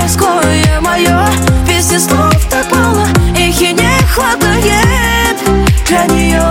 морское мое. Песни слов так мало, их и не хватает для нее.